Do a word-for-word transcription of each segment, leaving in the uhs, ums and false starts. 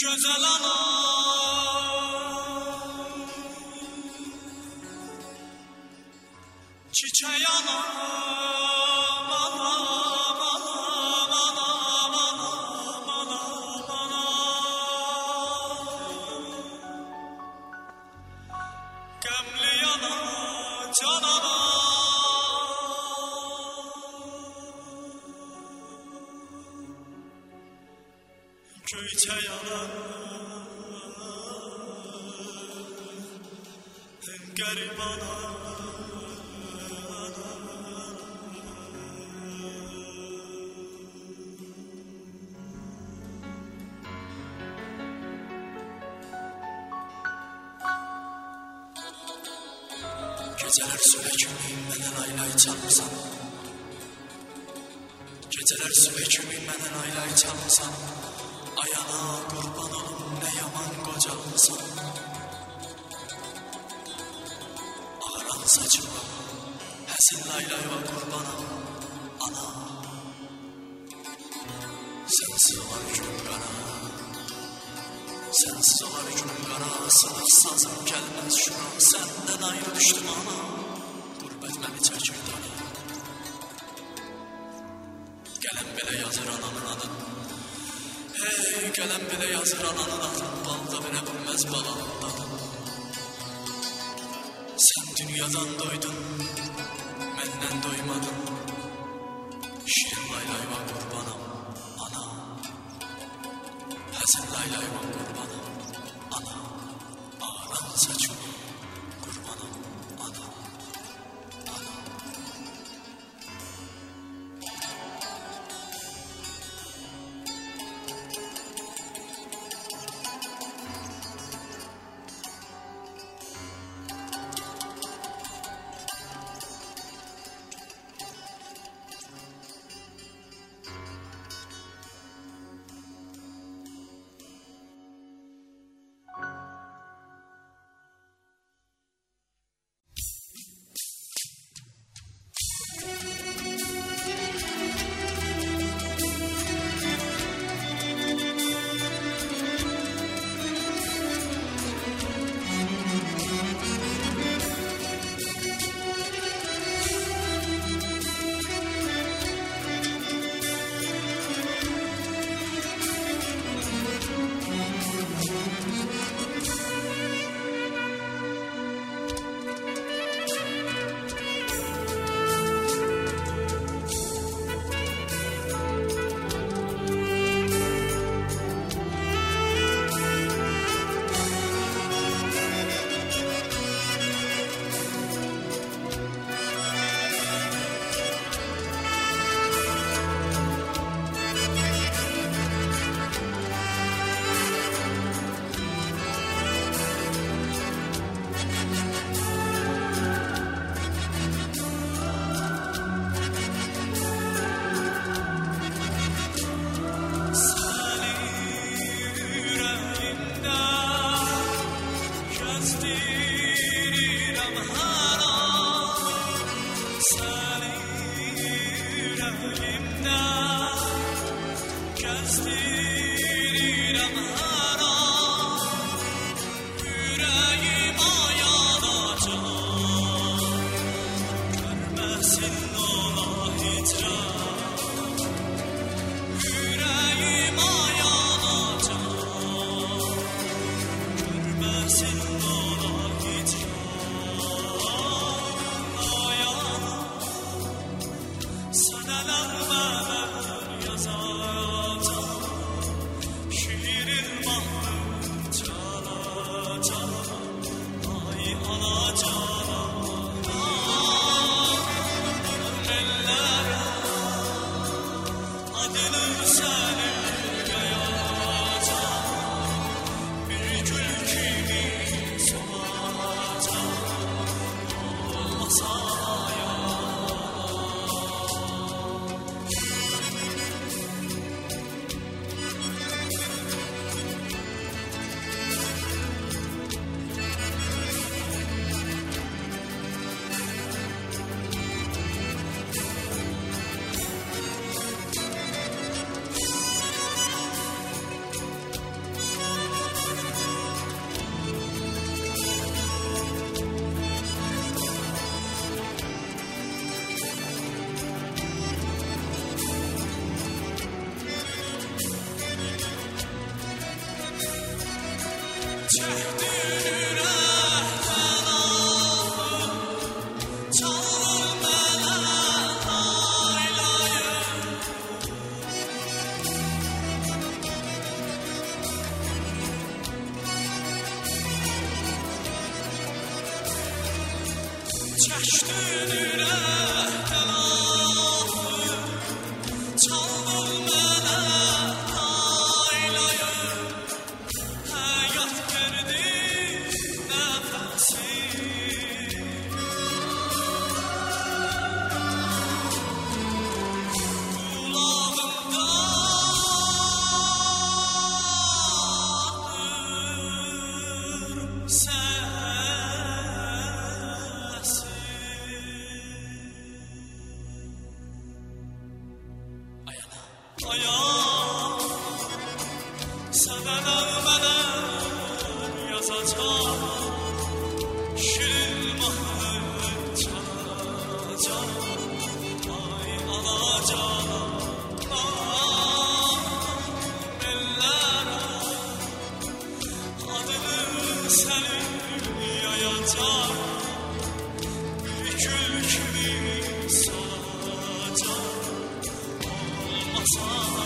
Güzel anam, çiçeği anam, anam, anam, anam, anam, anam, anam. Gemli anam, can anam, köyçeği anam. Garip ana, geceler sübekümün menen aylay çalmısan, geceler sübekümün menen aylay çalmısan, ayana kurban olum ne yaman kocalmısan. Saçıma həsin laylayva qurbanam, ana. Sensiz olar günüm qara, sensiz olar günüm qara. Sınıf sazım gəlməz şuna, səndən ayrı düşdüm ana. Qurbət məni çəkir dana. Qələm belə yazır anamın adın. Hey, qələm belə yazır ananın adın. Balda belə bilməz balanın dadın. Sen dünyadan doydun, menden doymadın. Şirin laylayva qurbanam, ana. Həzin laylayva qurbanam, ana. Ağaran saçım qurbanam, ana, ana. Şiirin çəkdin ürəkdən axır, çaldın mənə aylayı, həyat verdi nəfəsi. Ayağım sənə nəğmələr yazacaq, şirin mahnı çalacaq, ay alacaq ellərə, adını sənin yayacaq, bir gül kimi solacaq, olmasa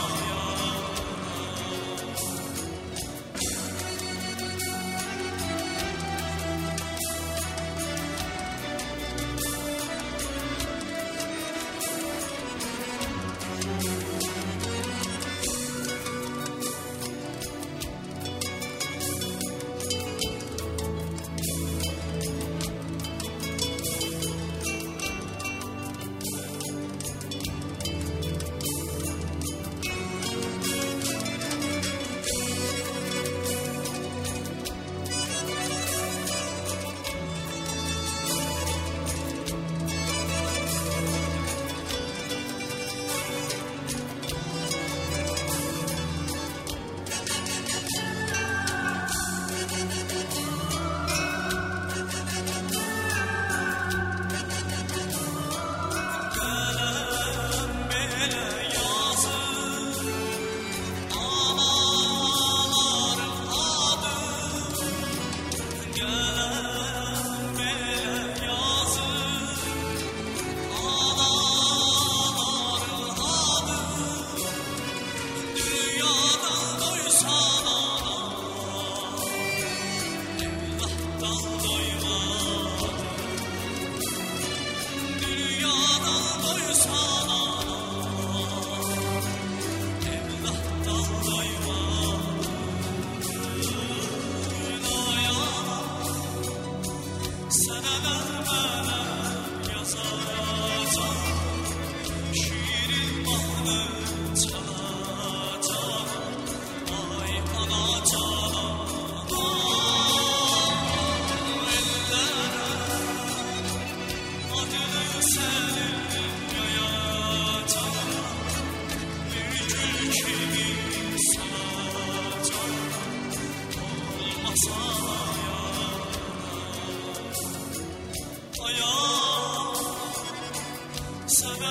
sənə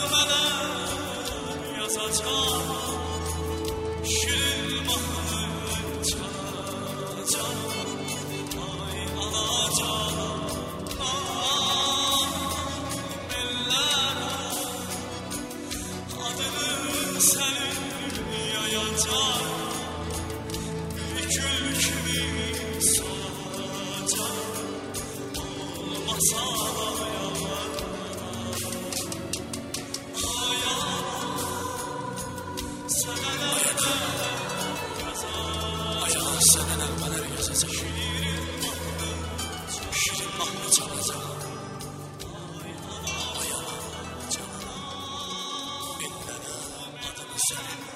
nəğmələr yazacaq, şirin mahnı çalacaq, ay alacaq ellərə, adını sənin yayacaq, bir gül kimi solacaq, olmasa sənə nəğmələr yazacaq, şirin mahnı çalacaq, ay ana, canana, ellərə, adını sənin